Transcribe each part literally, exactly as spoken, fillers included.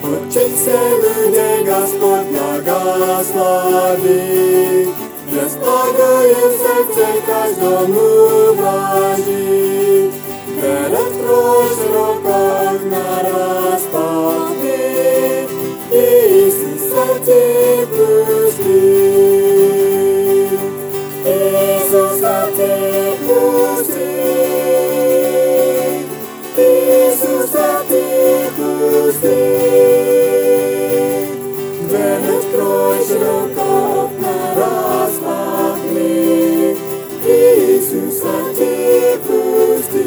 Учить все людей Господь благослови, Господою в сердце каждому вложи. Дверь открой широко, окна распахни, Иисуса ты пусти. Иисуса ты пусти. Иисуса ты пусти. Дверь открой широко, окна распахни, Иисуса ты пусти.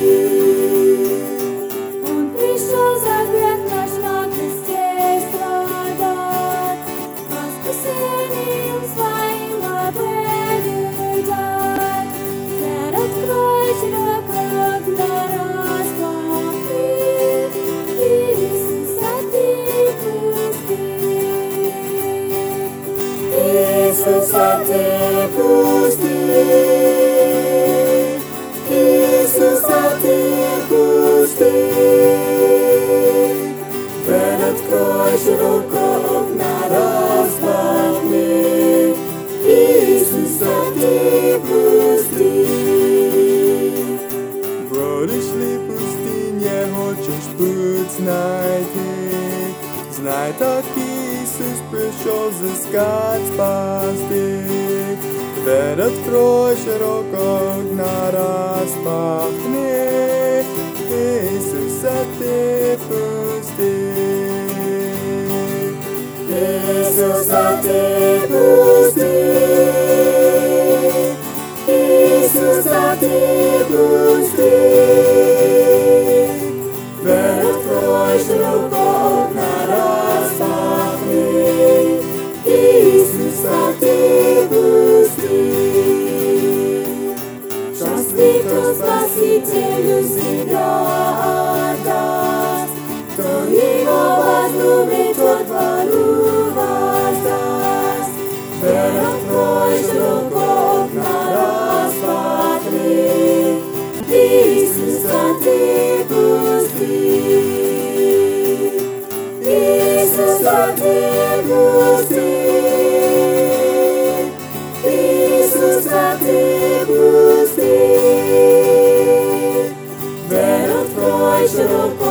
Он пришел за грех наш на кресте страдать, во спасением своим победу дать. Дверь открой широко, окна распахни, Иисуса ты пусти. Иисуса ты пусти. Иисуса ты пусти. Дверь открой широко, окна распахни, Иисуса ты пусти. Бродишь ли в пустыне, хочешь путь найти? Знай, так Иисус пришел взыскать, спасти. Дверь открой широко, окна распахни, Иисуса ты пусти. Иисуса ты пусти. Иисуса ты пусти. Дверь открой широко, окна распахни, Иисуса ты пусти. Счастлив, кто Спасителю себя отдаст, кто его возлюбит, тот двору воздаст. Дверь открой широко, окна распахни, Иисуса ты пусти. Иисуса ты пусти. Иисуса ты пусти. Дверь открой широко,